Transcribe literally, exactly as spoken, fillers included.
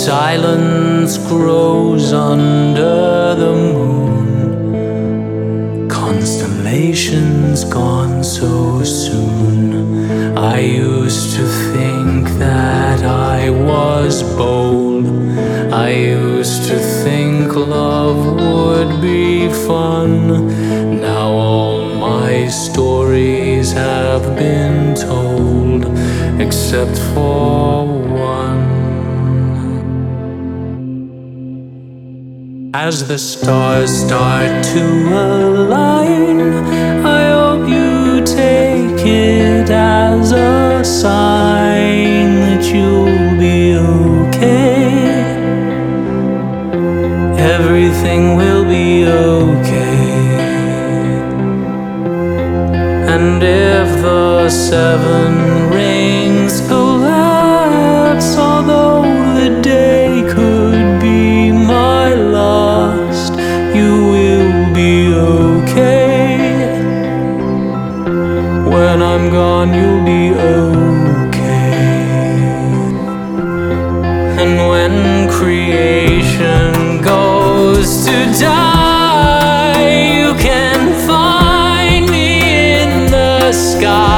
silence grows under the moon. Constellations gone so soon. I used to think that I was bold. I used to think love would be fun. Now all my stories have been told, except for one. As the stars start to align, I hope you take it as a sign that you'll be okay. Everything will be okay. And if the seven rings collapse, although the day could be my last, you will be okay. When I'm gone, you'll be okay. And when creation goes to die, you can find me in the sky.